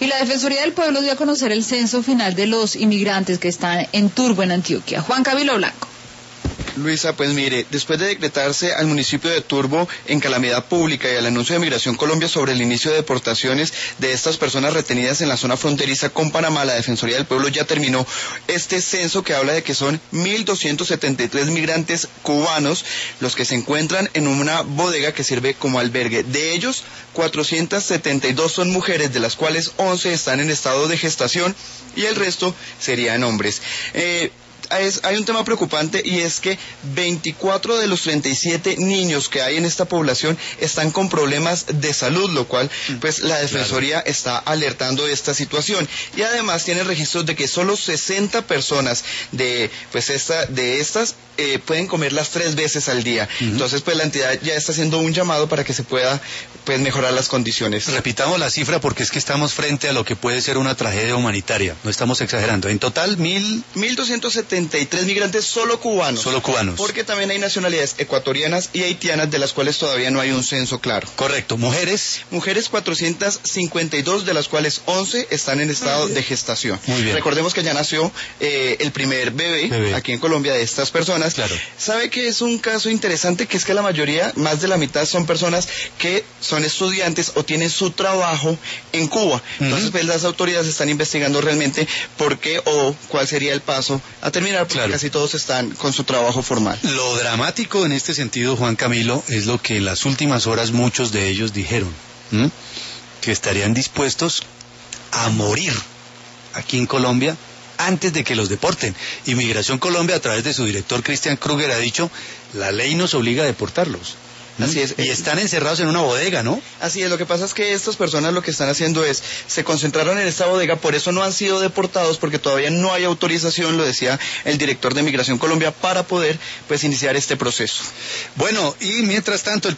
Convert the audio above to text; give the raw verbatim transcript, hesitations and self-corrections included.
Y la Defensoría del Pueblo dio a conocer el censo final de los inmigrantes que están en Turbo, en Antioquia. Juan Camilo Blanco. Luisa, pues mire, después de decretarse al municipio de Turbo en calamidad pública y al anuncio de Migración Colombia sobre el inicio de deportaciones de estas personas retenidas en la zona fronteriza con Panamá, la Defensoría del Pueblo ya terminó este censo que habla de que son mil doscientos setenta y tres migrantes cubanos los que se encuentran en una bodega que sirve como albergue. De ellos, cuatrocientas setenta y dos son mujeres, de las cuales once están en estado de gestación y el resto serían hombres. Eh, Es, hay un tema preocupante y es que veinticuatro de los treinta y siete niños que hay en esta población están con problemas de salud, lo cual pues la Defensoría claro. está alertando de esta situación y además tiene registros de que solo sesenta personas de pues esta de estas eh, pueden comerlas tres veces al día. Uh-huh. Entonces pues la entidad ya está haciendo un llamado para que se pueda pues mejorar las condiciones. Repitamos la cifra porque es que estamos frente a lo que puede ser una tragedia humanitaria, no estamos exagerando. En total mil mil doscientos setenta y tres migrantes solo cubanos. Solo cubanos. Porque también hay nacionalidades ecuatorianas y haitianas de las cuales todavía no hay un censo claro. Correcto. ¿Mujeres? Mujeres cuatrocientas cincuenta y dos, de las cuales once están en estado de gestación. Muy bien. Recordemos que ya nació eh, el primer bebé, bebé aquí en Colombia de estas personas. Claro. ¿Sabe que es un caso interesante? Que es que la mayoría, más de la mitad, son personas que son estudiantes o tienen su trabajo en Cuba. Uh-huh. Entonces pues las autoridades están investigando realmente por qué o cuál sería el paso a terminar. Claro. Casi todos están con su trabajo formal. Lo dramático en este sentido, Juan Camilo, es lo que en las últimas horas muchos de ellos dijeron, ¿m? que estarían dispuestos a morir aquí en Colombia antes de que los deporten. Inmigración Colombia, a través de su director Cristian Kruger, ha dicho, la ley nos obliga a deportarlos. Así es. Y están encerrados en una bodega, ¿no? Así es, lo que pasa es que estas personas lo que están haciendo es, se concentraron en esta bodega, por eso no han sido deportados, porque todavía no hay autorización, lo decía el director de Migración Colombia, para poder, pues, iniciar este proceso. Bueno, y mientras tanto, el